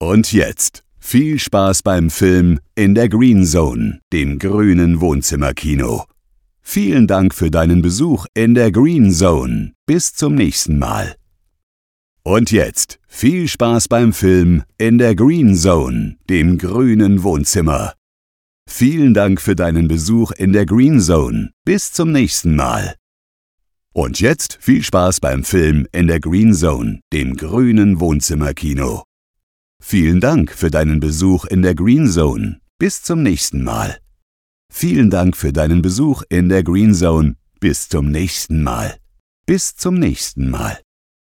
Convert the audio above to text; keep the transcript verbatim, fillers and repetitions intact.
Und jetzt viel Spaß beim Film in der Green Zone, dem grünen Wohnzimmerkino. Vielen Dank für deinen Besuch in der Green Zone. Bis zum nächsten Mal. Und jetzt viel Spaß beim Film in der Green Zone, dem grünen Wohnzimmer. Vielen Dank für deinen Besuch in der Green Zone. Bis zum nächsten Mal. Und jetzt viel Spaß beim Film in der Green Zone, dem grünen Wohnzimmerkino. Vielen Dank für deinen Besuch in der Green Zone. Bis zum nächsten Mal. Vielen Dank für deinen Besuch in der Green Zone. Bis zum nächsten Mal. Bis zum nächsten Mal.